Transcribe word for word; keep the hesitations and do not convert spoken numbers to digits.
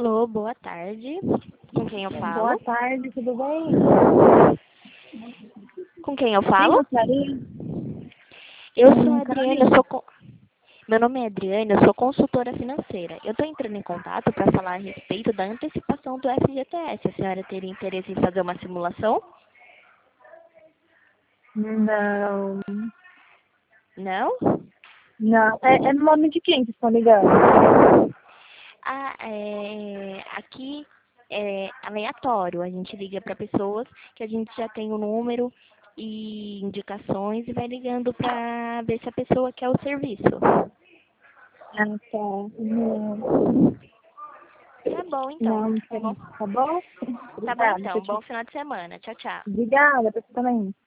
Alô, boa tarde. Com quem eu Boa falo? tarde, tudo bem? Com quem eu Quem falo? gostaria? Eu sou Hum, a Adriana, eu Carolina. sou con- meu nome é Adriana, eu sou consultora financeira. Eu estou entrando em contato para falar a respeito da antecipação do F G T S. A senhora teria interesse em fazer uma simulação? Não, Não? não. É, é no nome de quem que estão ligando? Ah, é, aqui é aleatório. A gente liga para pessoas que a gente já tem o número e indicações e vai ligando para ver se a pessoa quer o serviço. Ah, tá. Não, Tá bom, então. não Bom, tem. Tá bom? tá bom, Obrigada, então. tchau, tchau. Bom final de semana. Tchau, tchau. Obrigada, você também.